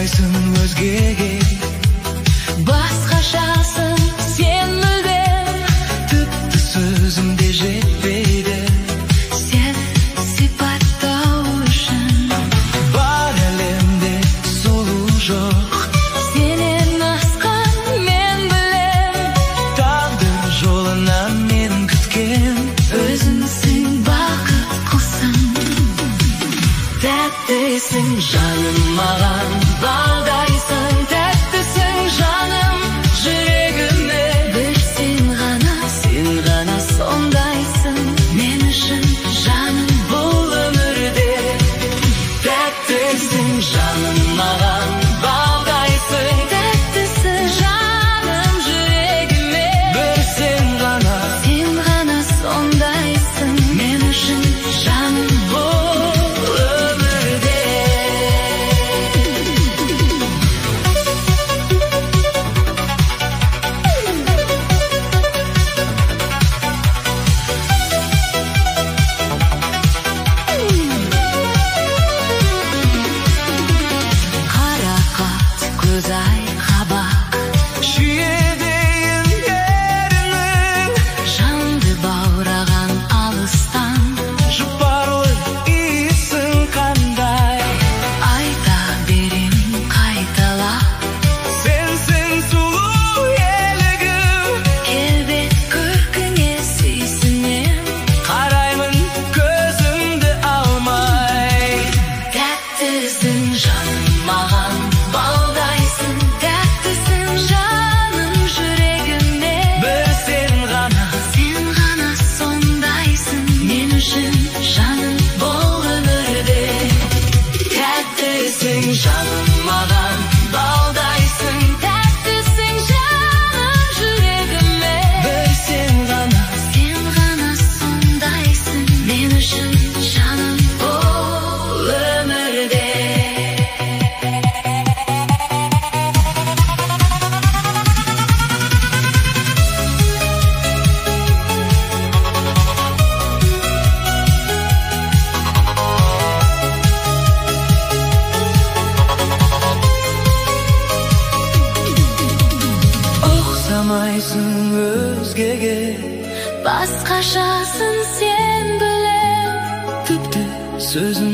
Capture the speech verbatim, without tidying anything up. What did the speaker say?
ұқсамайсың өзгеге, басқашасың сен мүлдем, тіпті сөзім де жетпейді сен сипаттау үшін. Бар әлемде сұлу жоқ, Сенен асқан мен білем, тағдыр жолынан мен күткен. өзіңсің бақыт құсым, тәттісің жаным маған, балдайсың, тәттісің жаным жүрегіме. Бір сен ғана, Сен ғана сондайсың мен үшін жаным бұл өмірде. тәттісің жаным маған, балдайсың, Тәттісің жаным жүрегіме. бір сен ғана. Сен ғана сондайсың мен үшін жаным бұл өмірде. Қарақат көз ай қабақ, Шүйедейін ерінің, жанды баураған алыстан. жұпарлы иісің қандай. Айта берем қайталап, Сенсің сұлу елігім, келбет көркіңе сүйсінем. қараймын көзімді алмай. Тәттісің жаным маған, балдайсың, тәттісің жаным жүрегіме. Бір сен ғана, Сен ғана сондайсың мен үшін жаным бұл өмірде. тәттісің жаным маған, балдайсың, Тәттісің жаным жүрегіме. бір сен ғана. Сен ғана сондайсың мен үшін жаным бұл өмірде. Ұқсамайсың өзгеге, Басқашасың сен білем, тіпті сөзім